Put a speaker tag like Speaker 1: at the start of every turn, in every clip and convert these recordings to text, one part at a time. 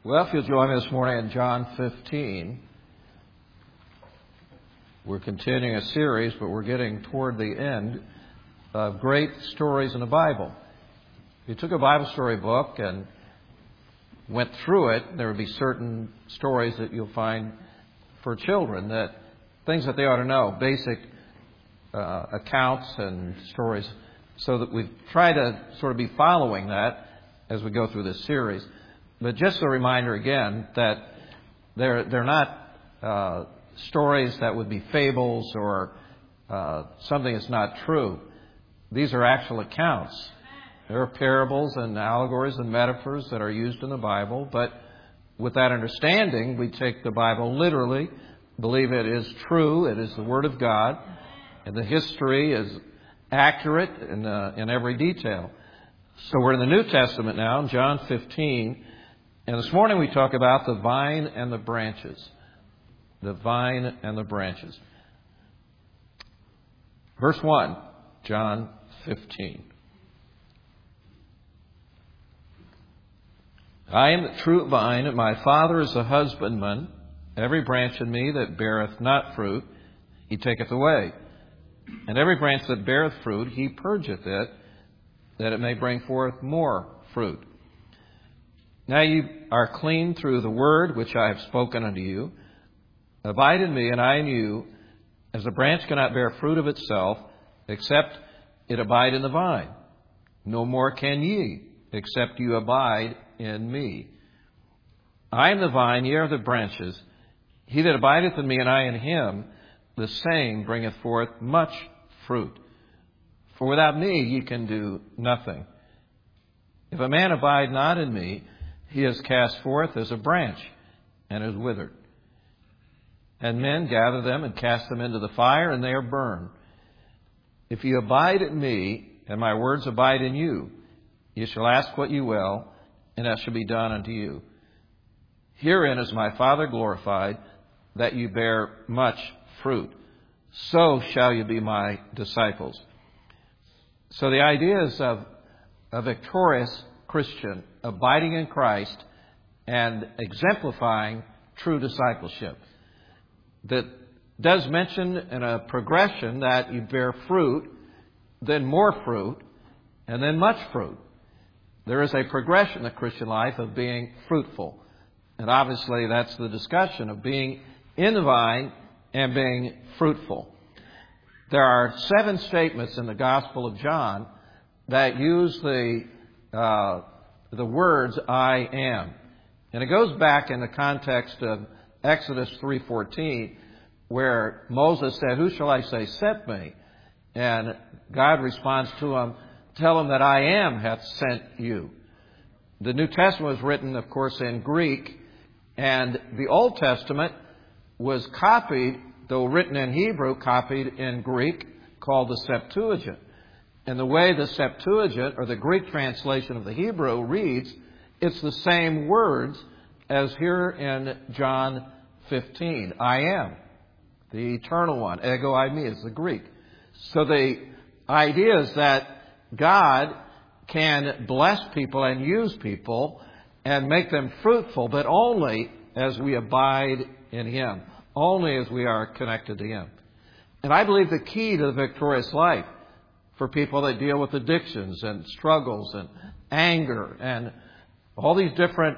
Speaker 1: Well, if you'll join me this morning in John 15, we're continuing a series, but we're getting toward the end of great stories in the Bible. If you took a Bible story book and went through it, there would be certain stories that you'll find for children, that things that they ought to know, basic accounts and stories, so that we try to sort of be following that as we go through this series. But just a reminder again that they're not stories that would be fables or something that's not true. These are actual accounts. There are parables and allegories and metaphors that are used in the Bible, but with that understanding, we take the Bible literally, believe it is true, it is the Word of God, and the history is accurate in every detail. So we're in the New Testament now, in John 15, and this morning we talk about the vine and the branches. The vine and the branches. Verse 1, John 15. I am the true vine, and my Father is the husbandman. Every branch in me that beareth not fruit, he taketh away. And every branch that beareth fruit, he purgeth it, that it may bring forth more fruit. Now you are clean through the word which I have spoken unto you. Abide in me, and I in you, as a branch cannot bear fruit of itself, except it abide in the vine. No more can ye, except you abide in me. I am the vine, ye are the branches. He that abideth in me, and I in him, the same bringeth forth much fruit. For without me ye can do nothing. If a man abide not in me, he is cast forth as a branch, and is withered. And men gather them and cast them into the fire, and they are burned. If you abide in me, and my words abide in you, you shall ask what you will, and that shall be done unto you. Herein is my Father glorified, that you bear much fruit. So shall you be my disciples. So the idea is of a victorious Christian abiding in Christ and exemplifying true discipleship. That does mention in a progression that you bear fruit, then more fruit, and then much fruit. There is a progression in the Christian life of being fruitful. And obviously that's the discussion of being in the vine and being fruitful. There are 7 statements in the Gospel of John that use the words I am. And it goes back in the context of Exodus 3:14, where Moses said, "Who shall I say sent me?" And God responds to him, "Tell him that I am hath sent you." The New Testament was written, of course, in Greek, and the Old Testament was copied, though written in Hebrew, copied in Greek, called the Septuagint. And the way the Septuagint, or the Greek translation of the Hebrew, reads, it's the same words as here in John 15. I am, the eternal one. Ego eimi is the Greek. So the idea is that God can bless people and use people and make them fruitful, but only as we abide in Him, only as we are connected to Him. And I believe the key to the victorious life for people that deal with addictions and struggles and anger and all these different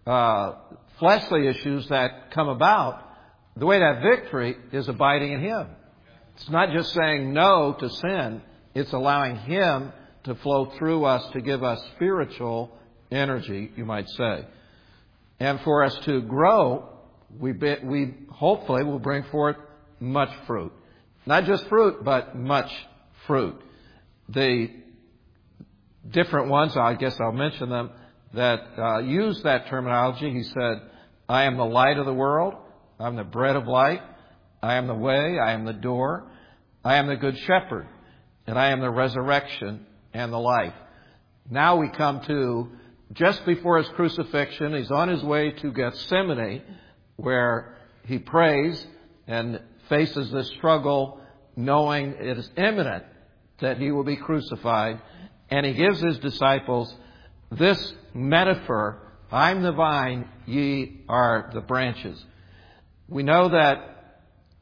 Speaker 1: fleshly issues that come about, the way to have victory is abiding in Him. It's not just saying no to sin, it's allowing Him to flow through us to give us spiritual energy, you might say. And for us to grow, we hopefully will bring forth much fruit. Not just fruit, but much fruit. The different ones, I guess I'll mention them, that use that terminology. He said, I am the light of the world. I'm the bread of life. I am the way. I am the door. I am the good shepherd. And I am the resurrection and the life. Now we come to just before His crucifixion. He's on His way to Gethsemane, where He prays and faces this struggle, knowing it is imminent that He will be crucified. And He gives His disciples this metaphor I'm the vine, ye are the branches. We know that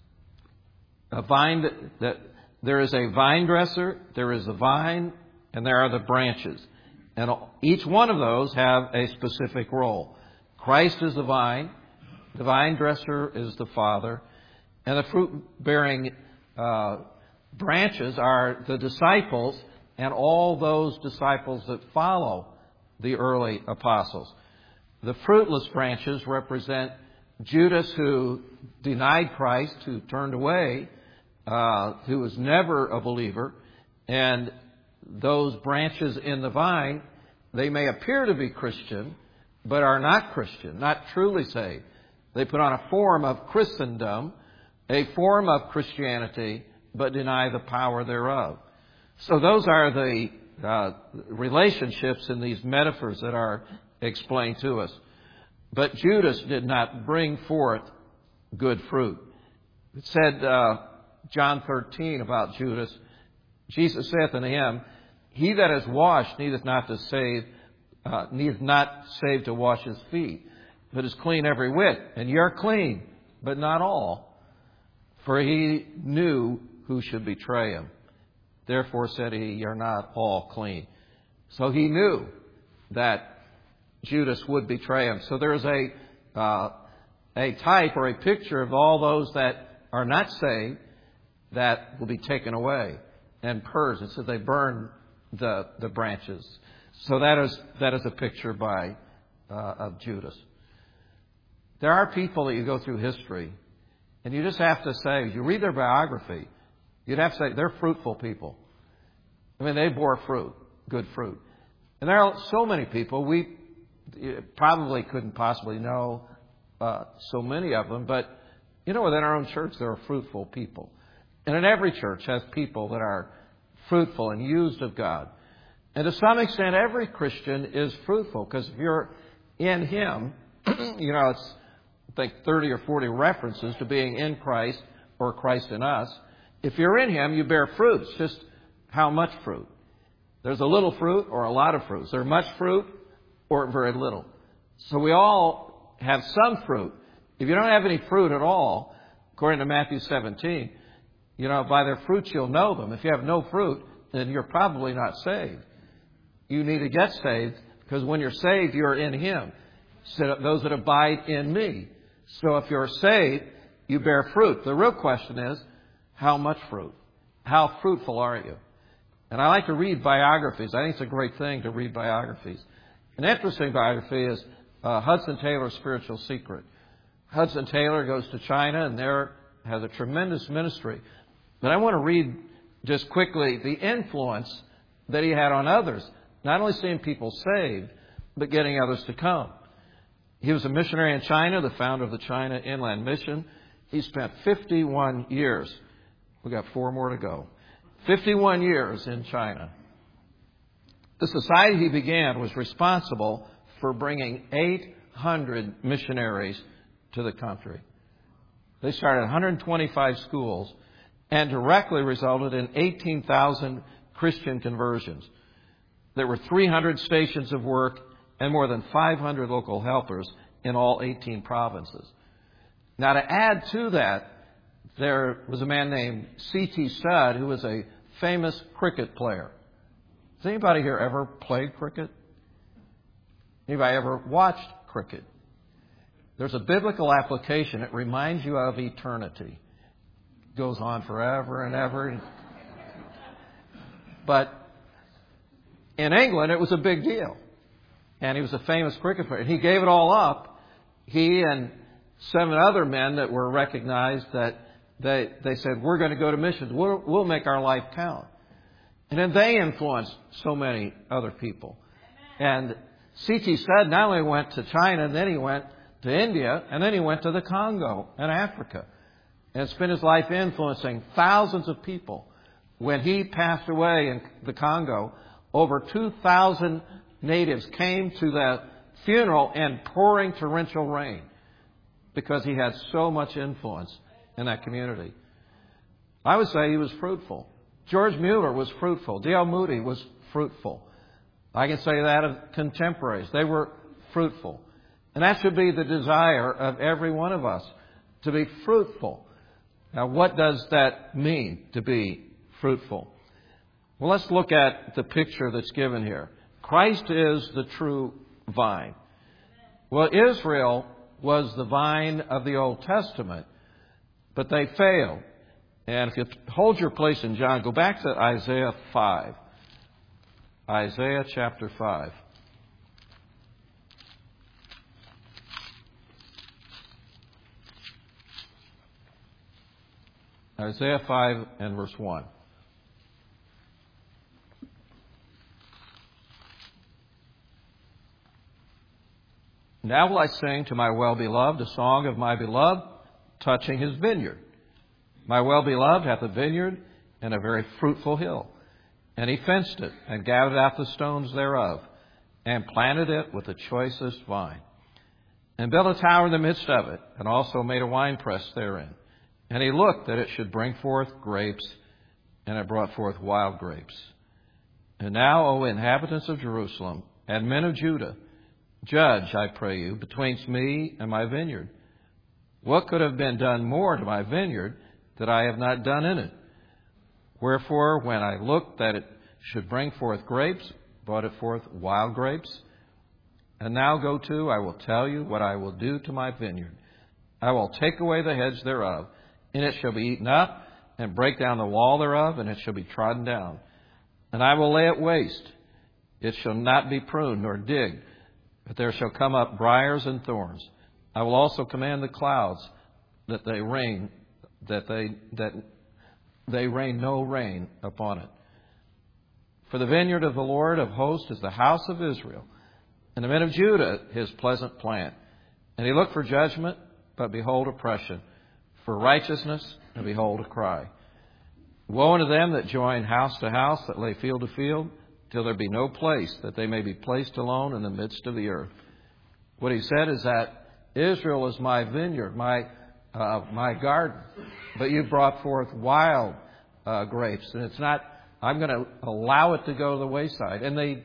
Speaker 1: that there is a vine dresser, there is a vine, and there are the branches. And each one of those have a specific role. Christ is the vine dresser is the Father, and the fruit-bearing branches are the disciples and all those disciples that follow the early apostles. The fruitless branches represent Judas, who denied Christ, who turned away, who was never a believer. And those branches in the vine, they may appear to be Christian, but are not Christian, not truly saved. They put on a form of Christendom, a form of Christianity, but deny the power thereof. So those are the relationships in these metaphors that are explained to us. But Judas did not bring forth good fruit. It said, John 13 about Judas, Jesus saith unto him, he that is washed needeth not save to wash his feet, but is clean every whit. And ye are clean, but not all. For he knew who should betray him. Therefore said he, ye are not all clean. So he knew that Judas would betray him. So there is a type or a picture of all those that are not saved that will be taken away and purged. It says they burn the branches. So that is a picture of Judas. There are people that you go through history, and you just have to say, you read their biography, you'd have to say they're fruitful people. I mean, they bore fruit, good fruit. And there are so many people, we probably couldn't possibly know so many of them, but within our own church there are fruitful people. And in every church has people that are fruitful and used of God. And to some extent, every Christian is fruitful, because if you're in Him, it's, I think, 30 or 40 references to being in Christ or Christ in us. If you're in Him, you bear fruit. It's just how much fruit. There's a little fruit or a lot of fruit. Is there much fruit or very little? So we all have some fruit. If you don't have any fruit at all, according to Matthew 17, by their fruits you'll know them. If you have no fruit, then you're probably not saved. You need to get saved, because when you're saved, you're in Him. So those that abide in me. So if you're saved, you bear fruit. The real question is, how much fruit? How fruitful are you? And I like to read biographies. I think it's a great thing to read biographies. An interesting biography is Hudson Taylor's Spiritual Secret. Hudson Taylor goes to China and there has a tremendous ministry. But I want to read just quickly the influence that he had on others. Not only seeing people saved, but getting others to come. He was a missionary in China, the founder of the China Inland Mission. He spent 51 years. We've got 4 more to go. 51 years in China. The society he began was responsible for bringing 800 missionaries to the country. They started 125 schools and directly resulted in 18,000 Christian conversions. There were 300 stations of work and more than 500 local helpers in all 18 provinces. Now, to add to that, there was a man named C.T. Studd, who was a famous cricket player. Has anybody here ever played cricket? Anybody ever watched cricket? There's a biblical application. It reminds you of eternity. It goes on forever and ever. But in England, it was a big deal. And he was a famous cricket player. He gave it all up. He and 7 other men that were recognized, that they said, we're going to go to missions. We'll make our life count. And then they influenced so many other people. And C.T. Studd not only went to China, then he went to India, and then he went to the Congo and Africa. And spent his life influencing thousands of people. When he passed away in the Congo, over 2,000 natives came to the funeral in pouring torrential rain, because he had so much influence in that community. I would say he was fruitful. George Mueller was fruitful. D.L. Moody was fruitful. I can say that of contemporaries. They were fruitful. And that should be the desire of every one of us, to be fruitful. Now, what does that mean, to be fruitful? Well, let's look at the picture that's given here. Christ is the true vine. Well, Israel was the vine of the Old Testament, but they failed. And if you hold your place in John, go back to Isaiah 5. Isaiah chapter 5. Isaiah 5 and verse 1. Now will I sing to my well-beloved a song of my beloved touching his vineyard. My well-beloved hath a vineyard and a very fruitful hill. And he fenced it and gathered out the stones thereof and planted it with the choicest vine. And built a tower in the midst of it and also made a winepress therein. And he looked that it should bring forth grapes, and it brought forth wild grapes. And now, O inhabitants of Jerusalem and men of Judah, judge, I pray you, between me and my vineyard. What could have been done more to my vineyard that I have not done in it? Wherefore, when I looked that it should bring forth grapes, brought it forth wild grapes. And now go to, I will tell you what I will do to my vineyard. I will take away the hedge thereof, and it shall be eaten up, and break down the wall thereof, and it shall be trodden down. And I will lay it waste. It shall not be pruned nor digged, but there shall come up briars and thorns. I will also command the clouds that they rain no rain upon it. For the vineyard of the Lord of hosts is the house of Israel, and the men of Judah his pleasant plant. And he looked for judgment, but behold oppression, for righteousness, and behold a cry. Woe unto them that join house to house, that lay field to field, till there be no place, that they may be placed alone in the midst of the earth. What he said is that Israel is my vineyard, my garden, but you brought forth wild grapes, and it's not. I'm going to allow it to go to the wayside. And they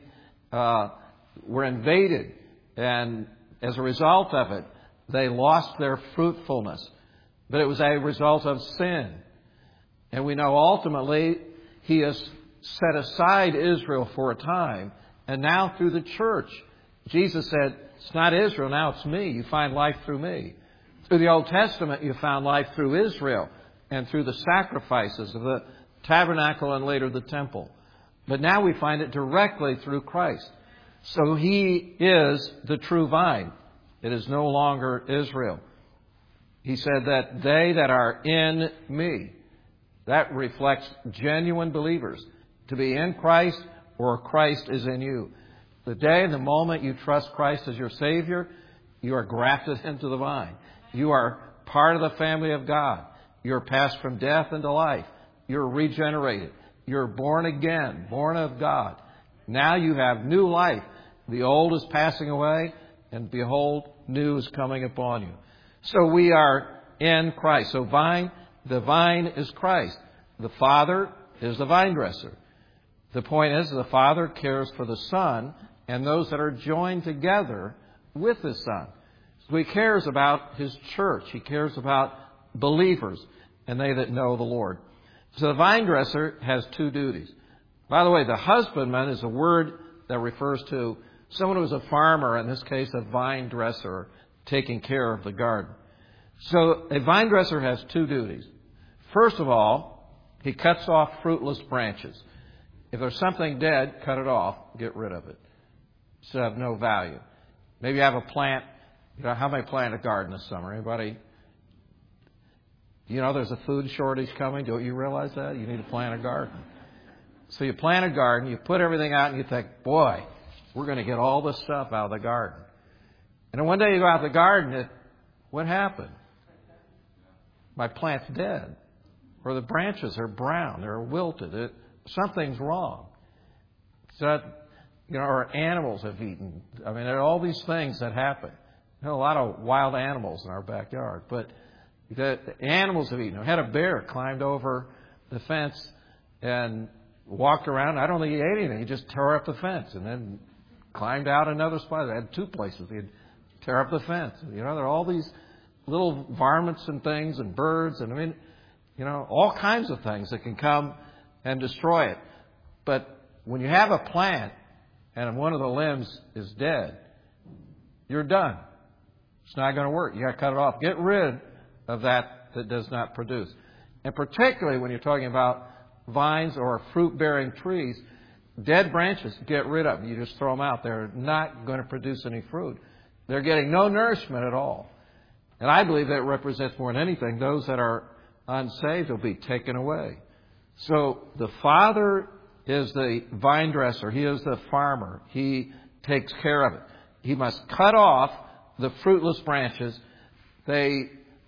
Speaker 1: were invaded, and as a result of it, they lost their fruitfulness. But it was a result of sin. And we know ultimately he has set aside Israel for a time. And now through the church, Jesus said, it's not Israel, now it's me. You find life through me. Through the Old Testament, you found life through Israel and through the sacrifices of the tabernacle and later the temple. But now we find it directly through Christ. So he is the true vine. It is no longer Israel. He said that they that are in me, that reflects genuine believers, to be in Christ or Christ is in you. The day and the moment you trust Christ as your Savior, you are grafted into the vine. You are part of the family of God. You're passed from death into life. You're regenerated. You're born again, born of God. Now you have new life. The old is passing away, and behold, new is coming upon you. So we are in Christ. So the vine is Christ. The Father is the vine dresser. The point is, the Father cares for the Son and those that are joined together with the Son. So he cares about his church. He cares about believers and they that know the Lord. So the vine dresser has two duties. By the way, the husbandman is a word that refers to someone who is a farmer, in this case a vine dresser, taking care of the garden. So a vine dresser has two duties. First of all, he cuts off fruitless branches. If there's something dead, cut it off, get rid of it. It's of no value. Maybe you have a plant. How many plant a garden this summer? Anybody? There's a food shortage coming. Don't you realize that? You need to plant a garden. So you plant a garden, you put everything out, and you think, boy, we're going to get all this stuff out of the garden. And then one day you go out the garden, what happened? My plant's dead. Or the branches are brown, they're wilted. Something's wrong. So, or animals have eaten. I mean, there are all these things that happen. There are a lot of wild animals in our backyard, but the animals have eaten. I had a bear climbed over the fence and walked around. I don't think he ate anything. He just tore up the fence and then climbed out another spot. They had two places. They'd tear up the fence. There are all these little varmints and things and birds and all kinds of things that can come and destroy it. But when you have a plant and one of the limbs is dead, you're done. It's not going to work. You got to cut it off. Get rid of that does not produce. And particularly when you're talking about vines or fruit-bearing trees, dead branches, get rid of them. You just throw them out. They're not going to produce any fruit. They're getting no nourishment at all. And I believe that represents more than anything, those that are unsaved will be taken away. So the Father is the vine dresser. He is the farmer. He takes care of it. He must cut off the fruitless branches. They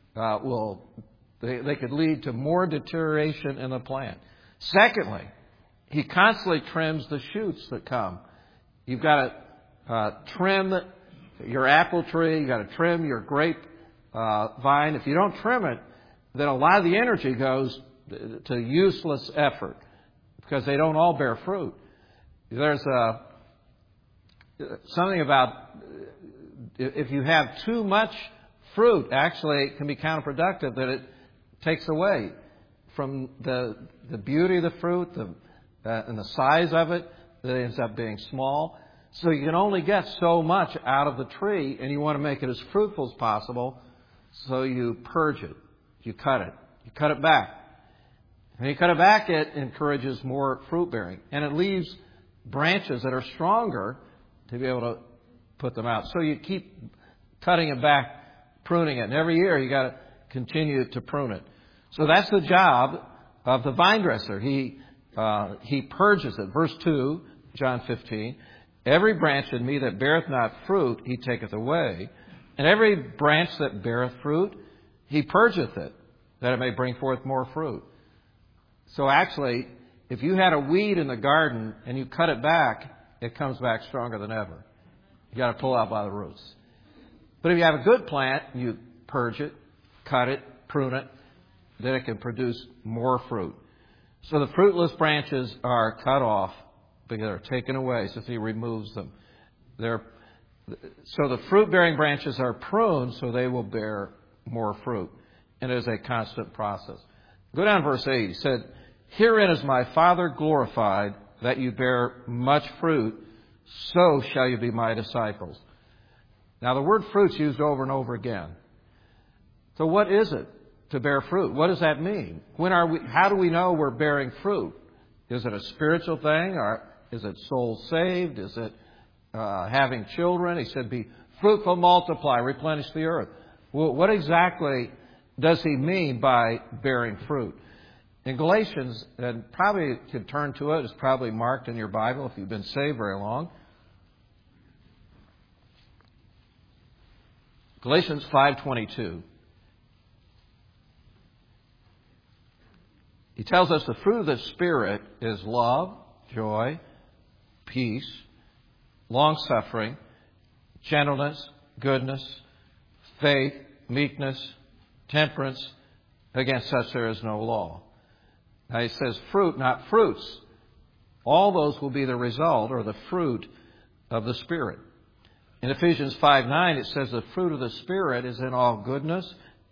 Speaker 1: could lead to more deterioration in the plant. Secondly, He constantly trims the shoots that come. You've got to trim your apple tree. You've got to trim your grape vine. If you don't trim it, then a lot of the energy goes to useless effort because they don't all bear fruit. There's something about if you have too much fruit, actually it can be counterproductive, that it takes away from the beauty of the fruit and the size of it. That ends up being small. So you can only get so much out of the tree, and you want to make it as fruitful as possible. So you purge it. You cut it. You cut it back. When you cut it back, it encourages more fruit bearing. And it leaves branches that are stronger to be able to put them out. So you keep cutting it back, pruning it. And every year you got to continue to prune it. So that's the job of the vine dresser. He purges it. Verse 2, John 15. Every branch in me that beareth not fruit, He taketh away. And every branch that beareth fruit, He purgeth it, that it may bring forth more fruit. So actually, if you had a weed in the garden and you cut it back, it comes back stronger than ever. You got to pull out by the roots. But if you have a good plant, you purge it, cut it, prune it, then it can produce more fruit. So the fruitless branches are cut off because they're taken away, since He removes them. So the fruit-bearing branches are pruned so they will bear more fruit. And it is a constant process. Go down to verse 8. He said, Herein is my Father glorified, that you bear much fruit, so shall you be my disciples. Now the word fruit's used over and over again. So what is it to bear fruit? What does that mean? How do we know we're bearing fruit? Is it a spiritual thing? Or is it soul saved? Is it having children? He said, be fruitful, multiply, replenish the earth. Well, what exactly does He mean by bearing fruit? In Galatians, and probably you can turn to it, it's probably marked in your Bible if you've been saved very long. Galatians 5:22. He tells us the fruit of the Spirit is love, joy, peace, long-suffering, gentleness, goodness, faith, meekness, temperance. Against such there is no law. Now he says fruit, not fruits. All those will be the result or the fruit of the Spirit. In Ephesians 5:9 it says the fruit of the Spirit is in all goodness,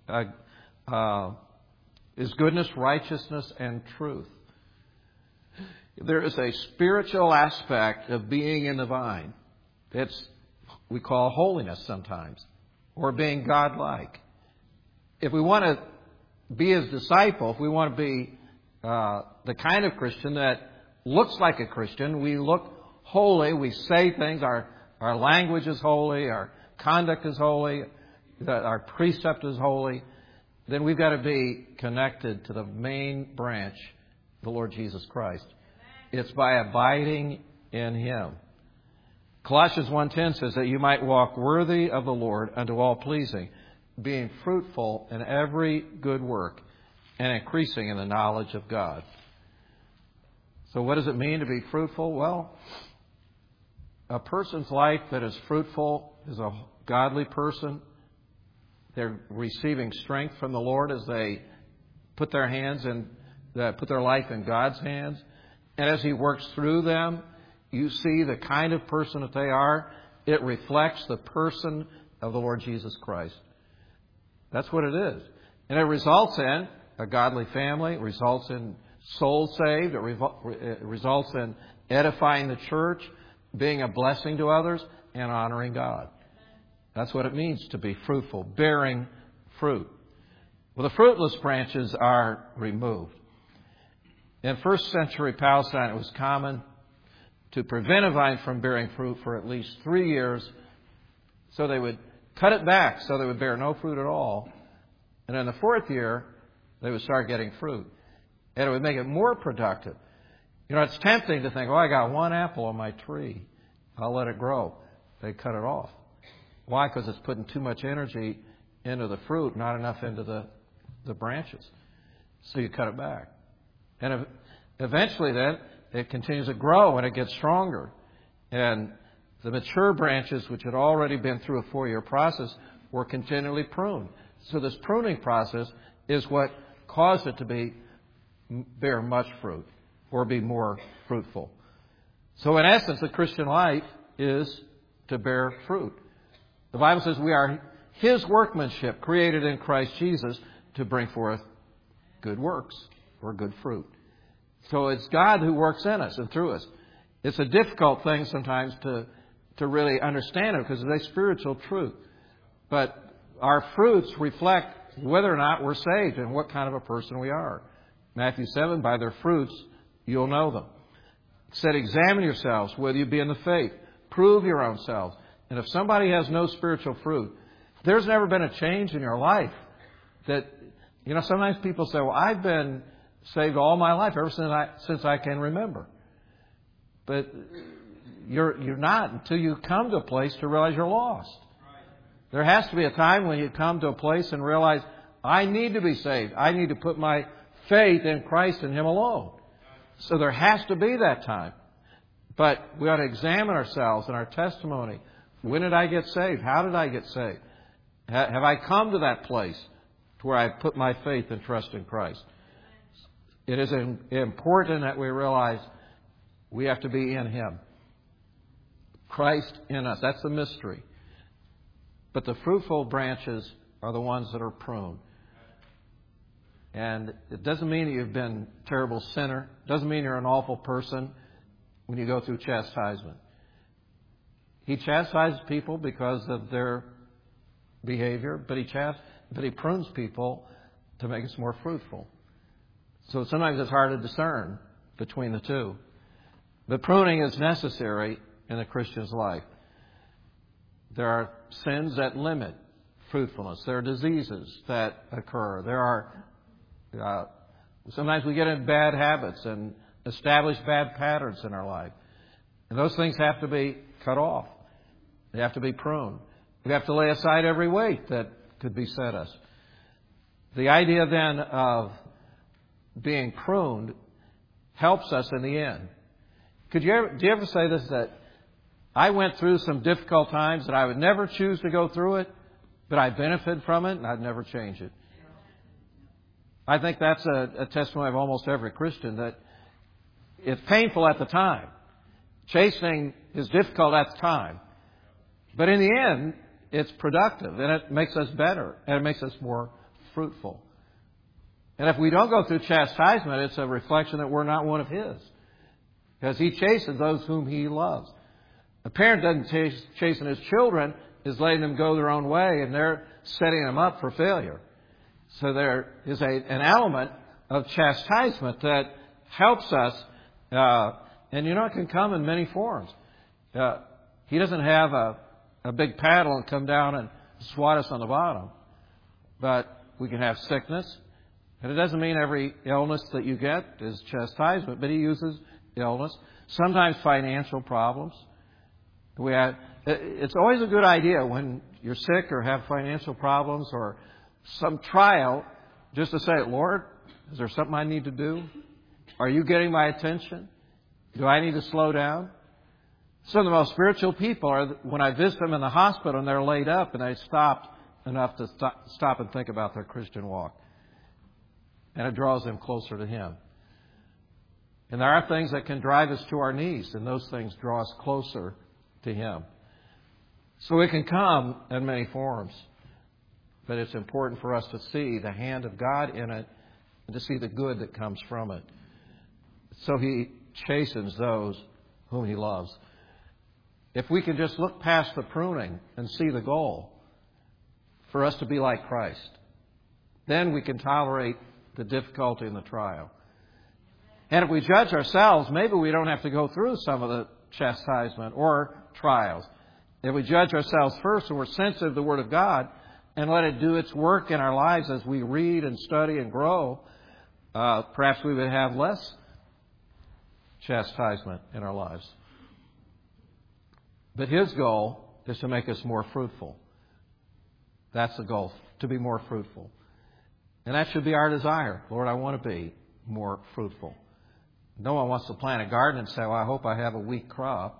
Speaker 1: righteousness, and truth. There is a spiritual aspect of being in the vine. We call holiness sometimes, or being God-like. If we want to be His disciple, if we want to be the kind of Christian that looks like a Christian, we look holy, we say things, our language is holy, our conduct is holy, our precept is holy, then we've got to be connected to the main branch, the Lord Jesus Christ. It's by abiding in Him. Colossians 1:10 says that you might walk worthy of the Lord unto all pleasing, being fruitful in every good work and increasing in the knowledge of God. So what does it mean to be fruitful? Well, a person's life that is fruitful is a godly person. They're receiving strength from the Lord as they put their life in God's hands. And as He works through them, you see the kind of person that they are, it reflects the person of the Lord Jesus Christ. That's what it is. And it results in a godly family. It results in souls saved. It results in edifying the church, being a blessing to others, and honoring God. That's what it means to be fruitful, bearing fruit. Well, the fruitless branches are removed. In first century Palestine, it was common to prevent a vine from bearing fruit for at least 3 years. So they would cut it back so they would bear no fruit at all. And in the 4th year, they would start getting fruit. And it would make it more productive. You know, it's tempting to think, oh, I got one apple on my tree. I'll let it grow. They cut it off. Why? Because it's putting too much energy into the fruit, not enough into the branches. So you cut it back. And eventually then, it continues to grow and it gets stronger. And the mature branches, which had already been through a 4-year process, were continually pruned. So this pruning process is what caused it to bear much fruit or be more fruitful. So in essence, the Christian life is to bear fruit. The Bible says we are His workmanship, created in Christ Jesus to bring forth good works or good fruit. So it's God who works in us and through us. It's a difficult thing sometimes to really understand it because it's a spiritual truth. But our fruits reflect whether or not we're saved and what kind of a person we are. Matthew 7, by their fruits you'll know them. It said, examine yourselves whether you be in the faith. Prove your own selves. And if somebody has no spiritual fruit, if there's never been a change in your life, that, you know, sometimes people say, well, I've been saved all my life, ever since I can remember. But you're not until you come to a place to realize you're lost. There has to be a time when you come to a place and realize, I need to be saved. I need to put my faith in Christ and Him alone. So there has to be that time. But we ought to examine ourselves and our testimony. When did I get saved? How did I get saved? Have I come to that place to where I put my faith and trust in Christ? It is important that we realize we have to be in Him. Christ in us. That's the mystery. But the fruitful branches are the ones that are pruned. And it doesn't mean that you've been a terrible sinner. It doesn't mean you're an awful person when you go through chastisement. He chastises people because of their behavior, but He prunes people to make us more fruitful. So sometimes it's hard to discern between the two. But pruning is necessary in a Christian's life. There are sins that limit fruitfulness. There are diseases that occur. There are sometimes we get in bad habits and establish bad patterns in our life. And those things have to be cut off. They have to be pruned. We have to lay aside every weight that could beset us. The idea then of being pruned helps us in the end. Do you ever say this, that I went through some difficult times and I would never choose to go through it, but I benefit from it and I'd never change it? I think that's a testimony of almost every Christian, that it's painful at the time. Chastening is difficult at the time. But in the end, it's productive and it makes us better and it makes us more fruitful. And if we don't go through chastisement, it's a reflection that we're not one of His. Because He chastens those whom He loves. A parent doesn't chasten his children, is letting them go their own way, and they're setting them up for failure. So there is an element of chastisement that helps us, and it can come in many forms. He doesn't have a big paddle and come down and swat us on the bottom. But we can have sickness. And it doesn't mean every illness that you get is chastisement, but He uses illness. Sometimes financial problems. It's always a good idea when you're sick or have financial problems or some trial just to say, Lord, is there something I need to do? Are you getting my attention? Do I need to slow down? Some of the most spiritual people are when I visit them in the hospital and they're laid up and they stopped enough to stop and think about their Christian walk. And it draws them closer to Him. And there are things that can drive us to our knees, and those things draw us closer to Him. So it can come in many forms. But it's important for us to see the hand of God in it and to see the good that comes from it. So He chastens those whom He loves. If we can just look past the pruning and see the goal for us to be like Christ, then we can tolerate the difficulty and the trial. And if we judge ourselves, maybe we don't have to go through some of the chastisement or trials. If we judge ourselves first and we're sensitive to the Word of God and let it do its work in our lives as we read and study and grow, perhaps we would have less chastisement in our lives. But His goal is to make us more fruitful. That's the goal, to be more fruitful. And that should be our desire. Lord, I want to be more fruitful. No one wants to plant a garden and say, well, I hope I have a weak crop.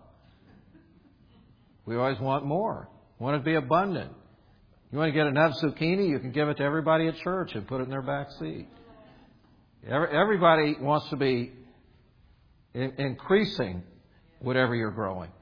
Speaker 1: We always want more. We want it to be abundant. You want to get enough zucchini, you can give it to everybody at church and put it in their back seat. Everybody wants to be increasing whatever you're growing.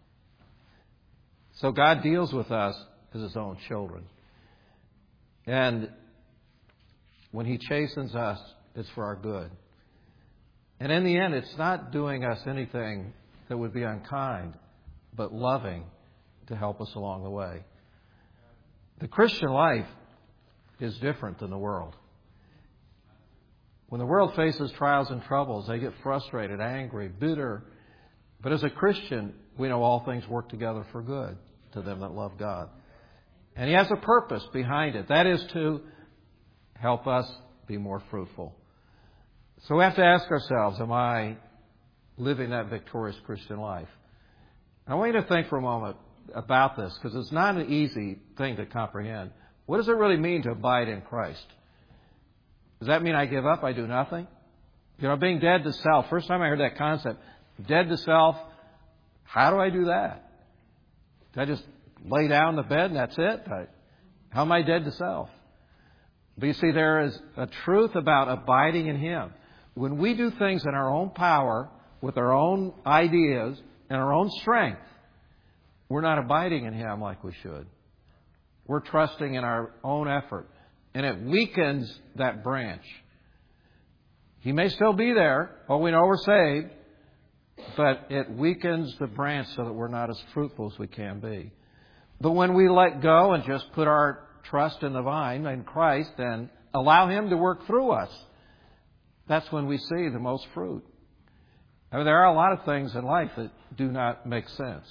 Speaker 1: So God deals with us as His own children. And when He chastens us, it's for our good. And in the end, it's not doing us anything that would be unkind, but loving to help us along the way. The Christian life is different than the world. When the world faces trials and troubles, they get frustrated, angry, bitter. But as a Christian, we know all things work together for good to them that love God. And He has a purpose behind it. That is to help us be more fruitful. So we have to ask ourselves, am I living that victorious Christian life? I want you to think for a moment about this, because it's not an easy thing to comprehend. What does it really mean to abide in Christ? Does that mean I give up, I do nothing? You know, being dead to self. First time I heard that concept, dead to self, how do I do that? Do I just lay down in the bed and that's it? How am I dead to self? But you see, there is a truth about abiding in Him. When we do things in our own power, with our own ideas and our own strength, we're not abiding in Him like we should. We're trusting in our own effort. And it weakens that branch. He may still be there. Oh, we know we're saved. But it weakens the branch so that we're not as fruitful as we can be. But when we let go and just put our trust in the vine, in Christ, and allow Him to work through us, that's when we see the most fruit. I mean, there are a lot of things in life that do not make sense.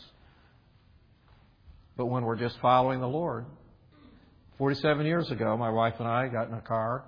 Speaker 1: But when we're just following the Lord. 47 years ago, my wife and I got in a car.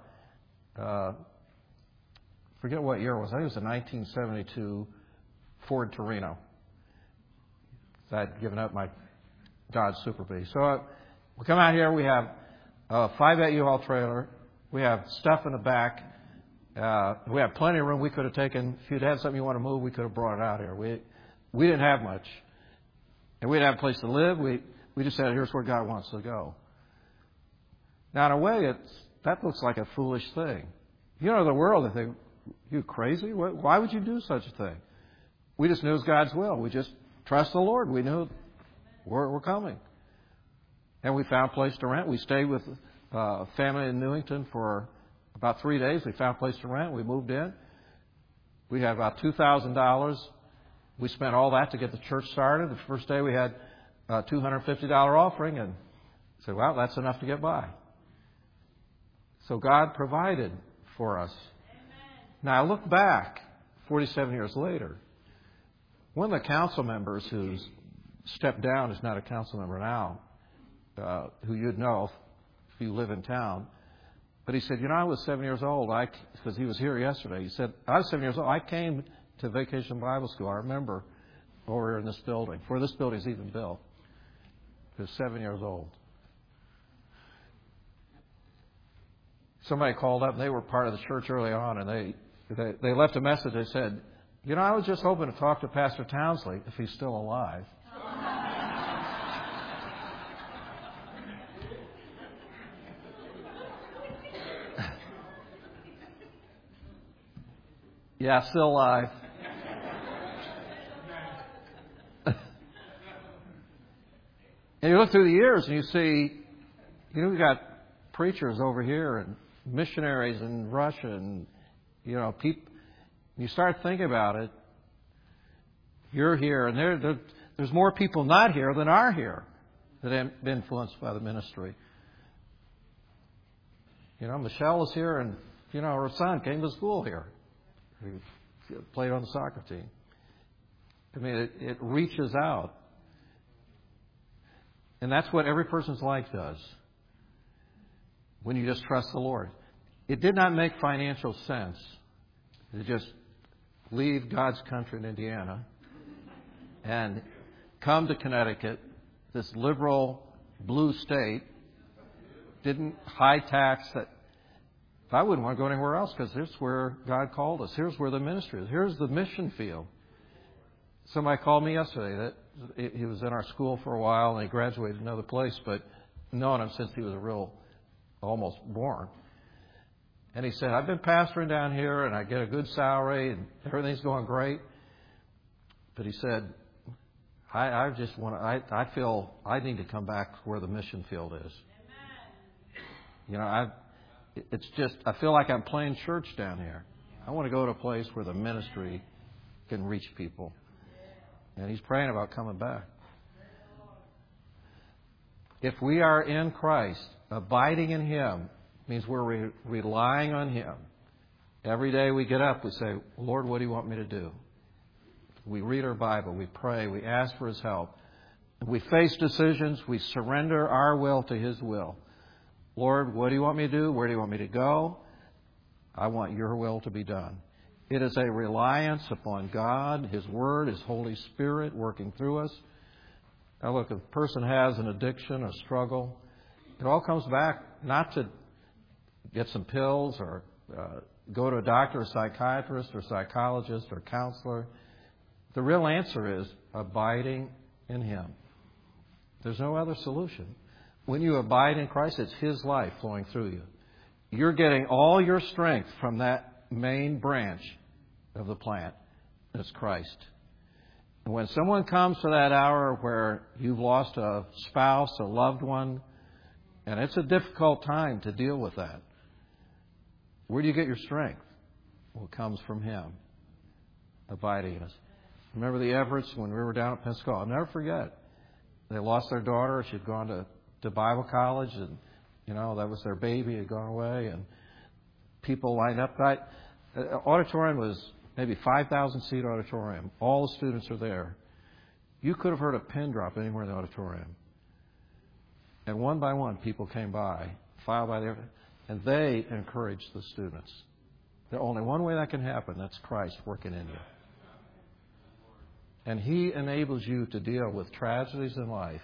Speaker 1: Forget what year it was. I think it was a 1972 Ford Torino. I'd given up my Dodge Super Bee. So we come out here. We have a 5-8 U-Haul trailer. We have stuff in the back. We have plenty of room. We could have taken, if you'd had something you want to move, we could have brought it out here. We didn't have much. And we didn't have a place to live. We just said, here's where God wants to go. Now, in a way, that looks like a foolish thing. You know, the world, they think, you crazy? Why would you do such a thing? We just knew it was God's will. We just trust the Lord. We knew we're coming. And we found a place to rent. We stayed with a family in Newington for about 3 days. We found a place to rent. We moved in. We had about $2,000. We spent all that to get the church started. The first day we had a $250 offering, and said, well, that's enough to get by. So God provided for us. Amen. Now, I look back 47 years later. One of the council members who's stepped down is not a council member now, who you'd know if you live in town. But he said, I was 7 years old, because he was here yesterday. He said, I was 7 years old. I came to Vacation Bible School, I remember, over here in this building, before this building's even built. He was 7 years old. Somebody called up, and they were part of the church early on, and they left a message. They said, I was just hoping to talk to Pastor Townsley if he's still alive. Yeah, still alive. you look through the years and you see, we've got preachers over here and missionaries in Russia and, people. You start thinking about it. You're here, and there's more people not here than are here that have been influenced by the ministry. Michelle is here, and, her son came to school here. He played on the soccer team. I mean, it reaches out. And that's what every person's life does when you just trust the Lord. It did not make financial sense to just leave God's country in Indiana and come to Connecticut, this liberal blue state, didn't high tax that. I wouldn't want to go anywhere else because here's where God called us. Here's where the ministry is. Here's the mission field. Somebody called me yesterday that he was in our school for a while and he graduated another place, but known him since he was almost born. And he said, I've been pastoring down here and I get a good salary and everything's going great. But he said, I feel I need to come back where the mission field is. I feel like I'm playing church down here. I want to go to a place where the ministry can reach people. And he's praying about coming back. If we are in Christ, abiding in Him, means we're relying on Him. Every day we get up, we say, Lord, what do you want me to do? We read our Bible, we pray, we ask for His help. We face decisions, we surrender our will to His will. Lord, what do you want me to do? Where do you want me to go? I want your will to be done. It is a reliance upon God, His Word, His Holy Spirit working through us. Now look, if a person has an addiction, a struggle, it all comes back not to get some pills or go to a doctor, or psychiatrist, or psychologist, or counselor. The real answer is abiding in Him. There's no other solution. When you abide in Christ, it's His life flowing through you. You're getting all your strength from that main branch of the plant. That's Christ. And when someone comes to that hour where you've lost a spouse, a loved one, and it's a difficult time to deal with that, where do you get your strength? Well, it comes from Him, abiding in us. Remember the Everetts when we were down at Pensacola? I'll never forget. They lost their daughter. She'd gone to Bible college, and, that was their baby, had gone away, and people lined up. The auditorium was maybe 5,000-seat auditorium. All the students are there. You could have heard a pin drop anywhere in the auditorium. And one by one, people came by, filed by their, and they encouraged the students. There's only one way that can happen. That's Christ working in you. And He enables you to deal with tragedies in life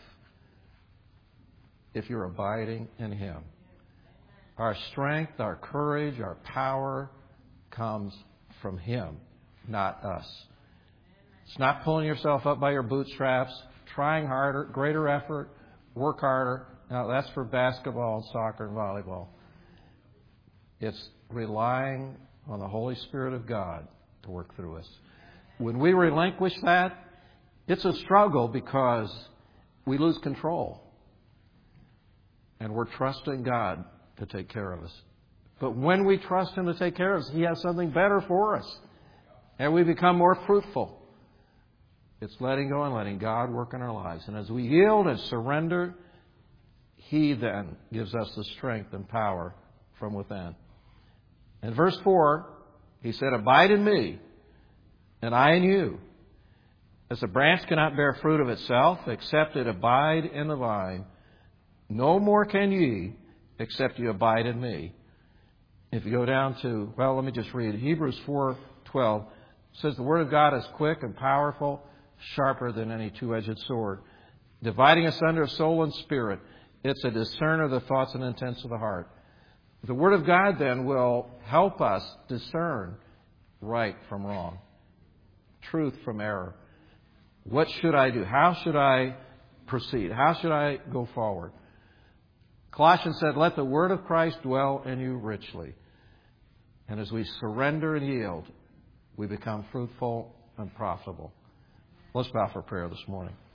Speaker 1: if you're abiding in Him. Our strength, our courage, our power comes from Him, not us. It's not pulling yourself up by your bootstraps, trying harder, greater effort, work harder. Now, that's for basketball and soccer and volleyball. It's relying on the Holy Spirit of God to work through us. When we relinquish that, it's a struggle because we lose control. And we're trusting God to take care of us. But when we trust Him to take care of us, He has something better for us. And we become more fruitful. It's letting go and letting God work in our lives. And as we yield and surrender, He then gives us the strength and power from within. In verse 4, He said, abide in me, and I in you. As a branch cannot bear fruit of itself, except it abide in the vine, no more can ye, except you abide in me. If you go down to, let me just read. Hebrews 4:12 says, the Word of God is quick and powerful, sharper than any two-edged sword, dividing asunder soul and spirit. It's a discerner of the thoughts and intents of the heart. The Word of God then will help us discern right from wrong, truth from error. What should I do? How should I proceed? How should I go forward? Colossians said, let the word of Christ dwell in you richly. And as we surrender and yield, we become fruitful and profitable. Let's bow for prayer this morning.